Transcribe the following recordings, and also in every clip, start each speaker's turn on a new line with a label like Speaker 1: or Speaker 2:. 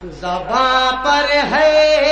Speaker 1: زباں پر ہے،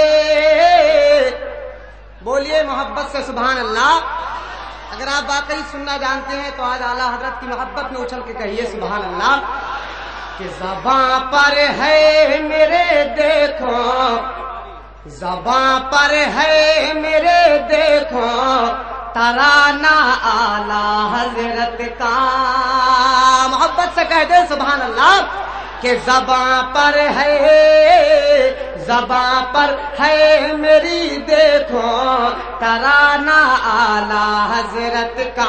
Speaker 1: بولیے محبت سے سبحان اللہ۔ اگر آپ واقعی سننا جانتے ہیں تو آج اعلیٰ حضرت کی محبت میں اچھل کے کہیے سبحان اللہ کہ زباں پر ہے میرے دیکھو، زباں پر ہے میرے دیکھو ترانہ اعلیٰ حضرت کا، محبت سے کہہ دے سبحان اللہ کہ زباں پر ہے، زباں پر ہے میری دیکھو ترانہ اعلیٰ حضرت کا،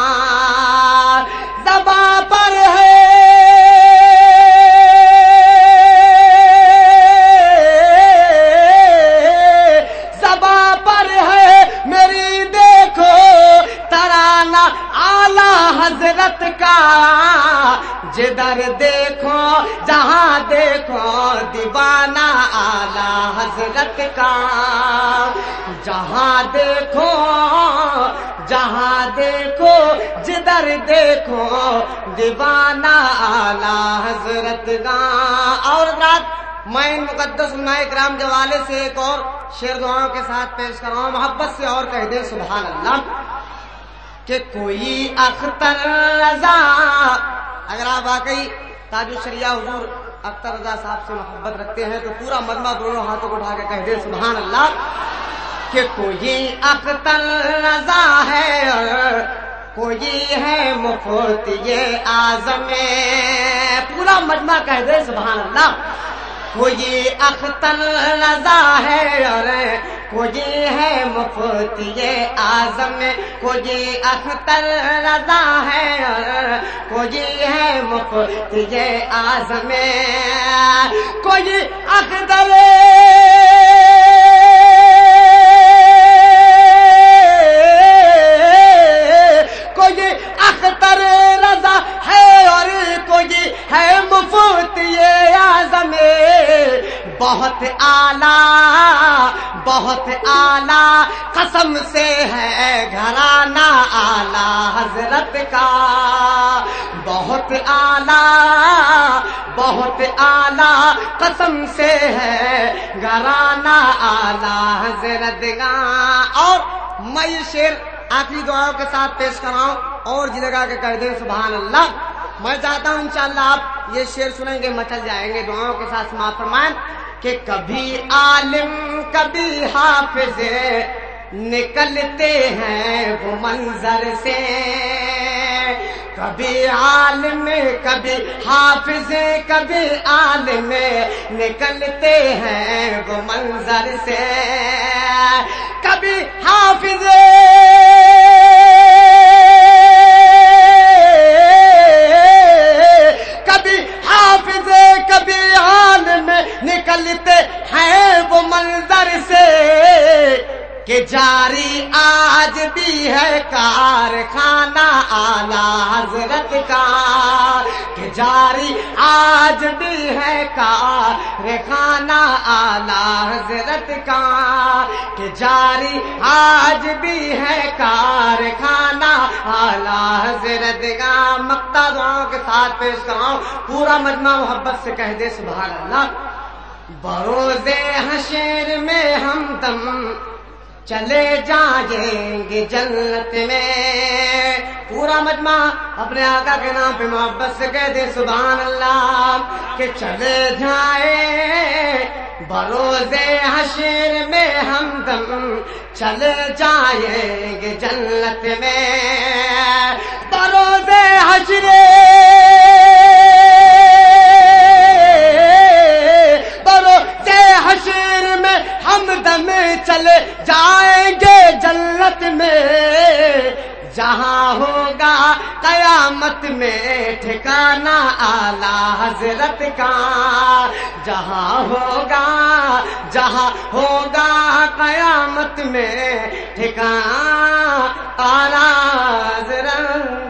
Speaker 1: زباں پر ہے، زباں پر ہے میری دیکھو ترانہ اعلیٰ حضرت کا، جدھر دیکھو جہاں دیکھو دیوانہ اعلیٰ حضرت کا، جہاں دیکھو جہاں دیکھو جدھر دیکھو دیوانہ اعلیٰ حضرت کا۔ اور رات میں ان مقدس علماء کرام کے حوالے سے ایک اور شعر دعاؤں کے ساتھ پیش کر رہا ہوں، محبت سے اور کہہ دیں سبحان اللہ کہ کوئی اختر رضا، اگر آپ واقعی تاج الشریعہ حضور اختر رضا صاحب سے محبت رکھتے ہیں تو پورا مجمع دونوں ہاتھوں کو اٹھا کے کہہ دیں سبحان اللہ کہ کوئی اختر رضا ہے اور کوئی ہے مفتی اعظم، پورا مجمع کہہ دیں سبحان اللہ، کوئی اختر رضا ہے اور کوئی ہے مفتی اعظم، کوئی اختر رضا ہے اور کوئی ہے مفتی اعظم، کوئی اختر کوئی اختر رضا ہے اور کوئی ہے مفتی اعظم، بہت اعلیٰ بہت اعلیٰ قسم سے ہے گھرانہ اعلیٰ حضرت کا، بہت اعلیٰ بہت اعلیٰ قسم سے ہے گھرانہ اعلیٰ حضرت کا۔ اور میں یہ شعر آخری دعاؤں کے ساتھ پیش کر رہا ہوں اور جی لگا کے کہہ دیں سبحان اللہ۔ میں چاہتا ہوں انشاءاللہ آپ یہ شعر سنیں گے مچل جائیں گے، دعاؤں کے ساتھ سماعت فرمائیں کہ کبھی عالم کبھی حافظ نکلتے ہیں وہ منظر سے، کبھی عالم کبھی حافظ کبھی عالم نکلتے ہیں وہ منظر سے، کبھی حافظ کبھی حافظ کبھی عالم نکلتے ہیں وہ منظر سے، کہ جاری آج بھی ہے کارخانہ اعلیٰ حضرت کا، کہ جاری آج بھی ہے کارخانہ اعلیٰ حضرت کا، کہ جاری آج بھی ہے کارخانہ اعلیٰ حضرت کا۔ مقطع دعاؤں کے ساتھ پیش کراؤں، پورا مجمع محبت سے کہہ دے سبحان اللہ۔ بروز حشر میں ہم دم چلے جائیں گے جنت میں، پورا مجمع اپنے آقا کے نام پہ محبت سے کہہ دے سبحان اللہ کہ چلے جائیں بروز حشر میں ہم دم چلے جائیں گے جنت میں، بروز حشر بروز حشر میں ہم دم چلے جائیں گے جنت میں، جہاں ہوگا قیامت میں ٹھکانہ اعلیٰ حضرت کا، جہاں ہوگا قیامت میں ٹھکانہ اعلیٰ حضرت